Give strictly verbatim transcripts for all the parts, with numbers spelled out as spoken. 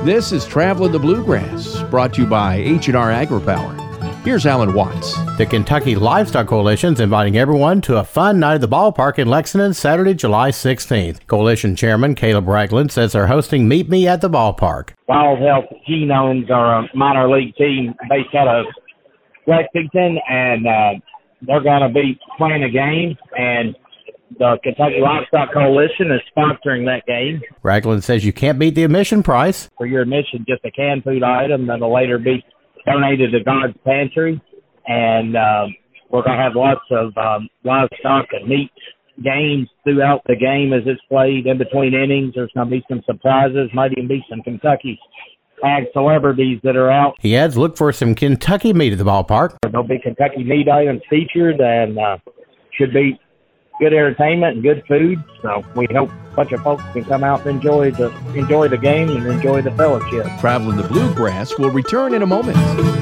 This is Traveling the Bluegrass, brought to you by H and R AgriPower. Here's Alan Watts. The Kentucky Livestock Coalition is inviting everyone to a fun night at the ballpark in Lexington, Saturday, July sixteenth. Coalition Chairman Caleb Ragland says they're hosting Meet Me at the Ballpark. Wild Health Genomes are a minor league team based out of Lexington, and uh, they're going to be playing a game, and the Kentucky Livestock Coalition is sponsoring that game. Ragland says you can't beat the admission price. For your admission, just a canned food item that'll later be donated to God's Pantry, and um, we're going to have lots of um, livestock and meat games throughout the game as it's played. In between innings, there's going to be some surprises, might even be some Kentucky ag celebrities that are out. He adds, look for some Kentucky meat at the ballpark. There'll be Kentucky meat items featured, and uh, should be good entertainment and good food. So we hope a bunch of folks can come out and enjoy the enjoy the game and enjoy the fellowship. Traveling the Bluegrass will return in a moment.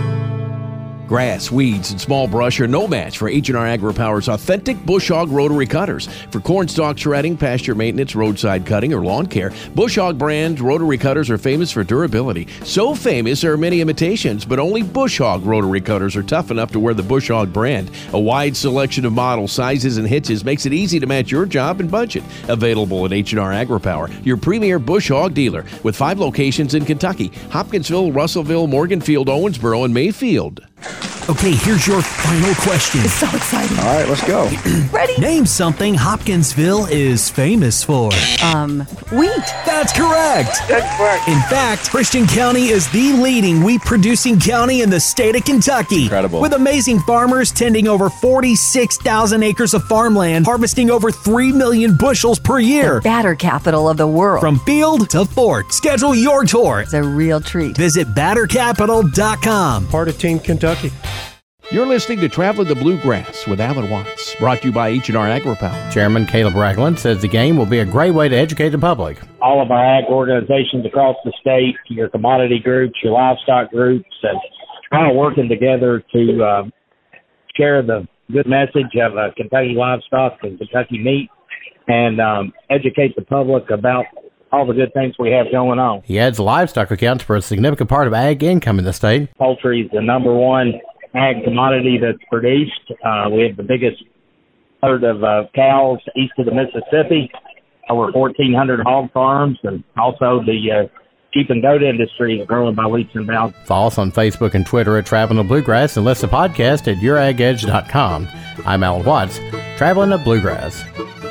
Grass, weeds, and small brush are no match for H and R AgriPower's authentic Bush Hog rotary cutters. For corn stalk shredding, pasture maintenance, roadside cutting, or lawn care, Bush Hog brand rotary cutters are famous for durability. So famous there are many imitations, but only Bush Hog rotary cutters are tough enough to wear the Bush Hog brand. A wide selection of models, sizes, and hitches makes it easy to match your job and budget. Available at H and R AgriPower, your premier Bush Hog dealer, with five locations in Kentucky: Hopkinsville, Russellville, Morganfield, Owensboro, and Mayfield. Okay, here's your final question. It's so exciting. All right, let's go. Ready? Name something Hopkinsville is famous for. Um, wheat. That's correct. That's correct. In fact, Christian County is the leading wheat-producing county in the state of Kentucky. Incredible. With amazing farmers tending over forty-six thousand acres of farmland, harvesting over three million bushels per year. The batter capital of the world. From field to fork. Schedule your tour. It's a real treat. Visit batter capital dot com. Part of Team Kentucky. You're listening to Traveling the Bluegrass with Alan Watts, brought to you by H and R AgriPower. Chairman Caleb Ragland says the game will be a great way to educate the public. All of our ag organizations across the state, your commodity groups, your livestock groups, and all working together to uh, share the good message of uh, Kentucky livestock and Kentucky meat, and um, educate the public about all the good things we have going on. He adds livestock accounts for a significant part of ag income in the state. Poultry is the number one ag commodity that's produced. Uh, we have the biggest herd of uh, cows east of the Mississippi, over fourteen hundred hog farms, and also the uh, sheep and goat industry is growing by leaps and bounds. Follow us on Facebook and Twitter at Traveling the Bluegrass, and listen to the podcast at your ag edge dot com. I'm Alan Watts, Traveling the Bluegrass.